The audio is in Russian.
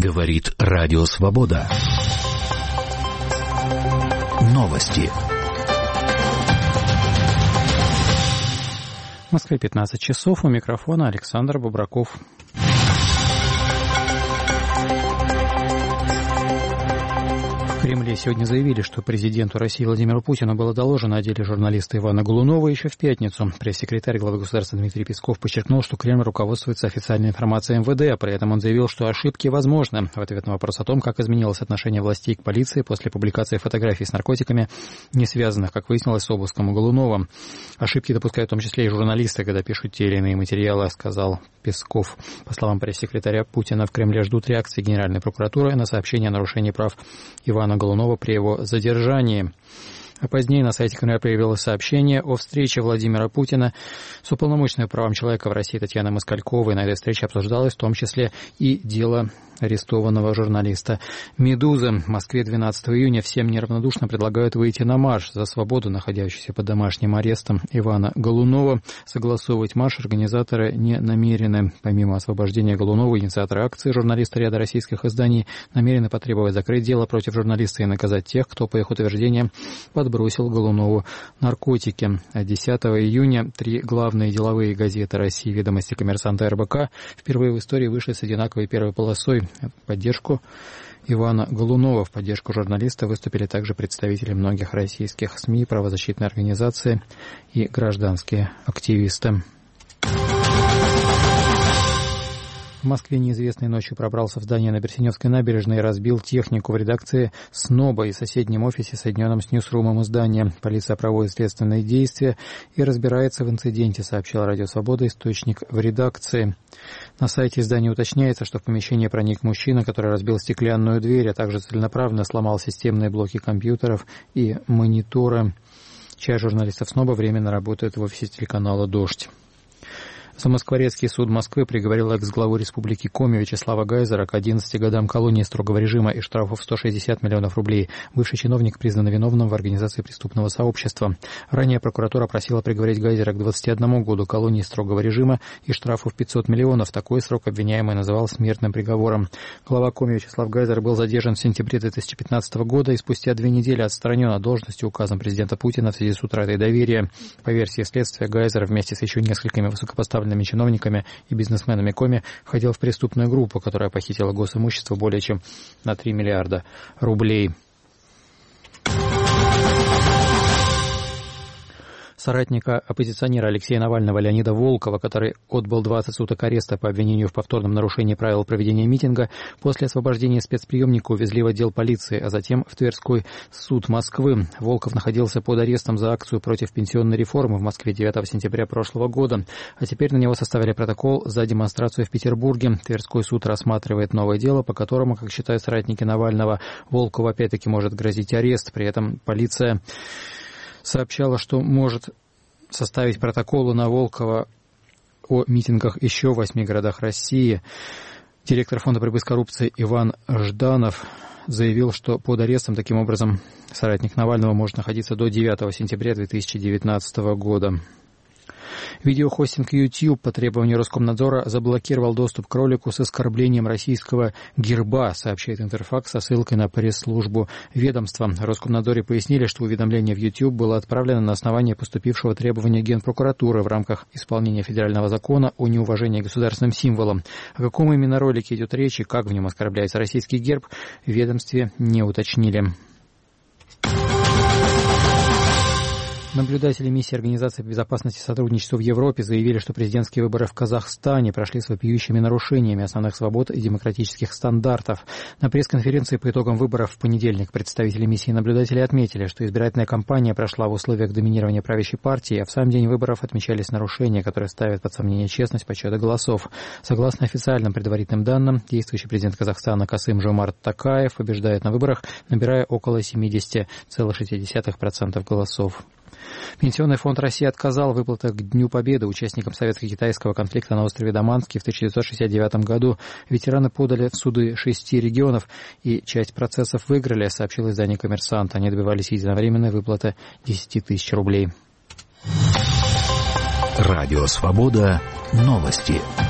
Говорит Радио Свобода. Новости. В Москве 15 часов. У микрофона Александр Бобраков. В Кремле сегодня заявили, что президенту России Владимиру Путину было доложено о деле журналиста Ивана Голунова еще в пятницу. Пресс-секретарь главы государства Дмитрий Песков подчеркнул, что Кремль руководствуется официальной информацией МВД, а при этом он заявил, что ошибки возможны. В ответ на вопрос о том, как изменилось отношение властей к полиции после публикации фотографий с наркотиками, не связанных, как выяснилось, с обыском у Голунова. Ошибки допускают в том числе и журналисты, когда пишут те или иные материалы, сказал Песков. По словам пресс-секретаря Путина, в Кремле ждут реакции Генеральной прокуратуры на сообщение о нарушении прав Ивана Голунова при его задержании. А позднее на сайте Кремля появилось сообщение о встрече Владимира Путина с уполномоченной по правам человека в России Татьяной Москальковой. На этой встрече обсуждалось в том числе и дело арестованного журналиста «Медузы». В Москве 12 июня всем неравнодушно предлагают выйти на марш за свободу находящегося под домашним арестом Ивана Голунова. Согласовывать марш организаторы не намерены. Помимо освобождения Голунова, инициаторы акции, журналисты ряда российских изданий, намерены потребовать закрыть дело против журналиста и наказать тех, кто, по их утверждениям, подбросил Голунову наркотики. 10 июня 3 главные деловые газеты России, «Ведомости», «Коммерсант» и РБК впервые в истории вышли с одинаковой первой полосой. В поддержку Ивана Голунова, в поддержку журналиста выступили также представители многих российских СМИ, правозащитные организации и гражданские активисты. В Москве неизвестный ночью пробрался в здание на Берсеневской набережной и разбил технику в редакции СНОБа и соседнем офисе, соединенном с Ньюсрумом издания. Полиция проводит следственные действия и разбирается в инциденте, сообщил Радио Свобода источник в редакции. На сайте издания уточняется, что в помещение проник мужчина, который разбил стеклянную дверь, а также целенаправленно сломал системные блоки компьютеров и мониторы. Часть журналистов СНОБа временно работает в офисе телеканала «Дождь». Замоскворецкий суд Москвы приговорил экс-главу Республики Коми Вячеслава Гайзера к 11 годам колонии строгого режима и штрафу в 160 миллионов рублей. Бывший чиновник признан виновным в организации преступного сообщества. Ранее прокуратура просила приговорить Гайзера к 21 году колонии строгого режима и штрафу в 500 миллионов. Такой срок обвиняемый называл смертным приговором. Глава Коми Вячеслав Гайзер был задержан в сентябре 2015 года и спустя 2 недели отстранен от должности указом президента Путина в связи с утратой доверия. По версии следствия, Гайзер вместе с еще несколькими высокопоставленными чиновниками и бизнесменами Коми входил в преступную группу, которая похитила госимущество более чем на 3 миллиарда рублей. Соратника оппозиционера Алексея Навального Леонида Волкова, который отбыл 20 суток ареста по обвинению в повторном нарушении правил проведения митинга, после освобождения спецприемника увезли в отдел полиции, а затем в Тверской суд Москвы. Волков находился под арестом за акцию против пенсионной реформы в Москве 9 сентября прошлого года. А теперь на него составили протокол за демонстрацию в Петербурге. Тверской суд рассматривает новое дело, по которому, как считают соратники Навального, Волкову опять-таки может грозить арест. При этом полиция сообщала, что может составить протоколы на Волкова о митингах еще в 8 городах России. Директор фонда борьбы с коррупцией Иван Жданов заявил, что под арестом таким образом соратник Навального может находиться до 9 сентября 2019 года. Видеохостинг YouTube по требованию Роскомнадзора заблокировал доступ к ролику с оскорблением российского герба, сообщает Интерфакс со ссылкой на пресс-службу ведомства. В Роскомнадзоре пояснили, что уведомление в YouTube было отправлено на основании поступившего требования Генпрокуратуры в рамках исполнения федерального закона о неуважении к государственным символам. О каком именно ролике идет речь и как в нем оскорбляется российский герб, в ведомстве не уточнили. Наблюдатели миссии Организации по безопасности и сотрудничеству в Европе заявили, что президентские выборы в Казахстане прошли с вопиющими нарушениями основных свобод и демократических стандартов. На пресс-конференции по итогам выборов в понедельник представители миссии наблюдателей отметили, что избирательная кампания прошла в условиях доминирования правящей партии, а в сам день выборов отмечались нарушения, которые ставят под сомнение честность подсчета голосов. Согласно официальным предварительным данным, действующий президент Казахстана Касым-Жомарт Токаев побеждает на выборах, набирая около 70,6% голосов. Пенсионный фонд России отказал в выплатах к Дню Победы участникам советско-китайского конфликта на острове Даманский в 1969 году. Ветераны подали в суды 6 регионов и часть процессов выиграли, сообщил издание «Коммерсант». Они добивались единовременной выплаты 10 тысяч рублей. Радио Свобода. Новости.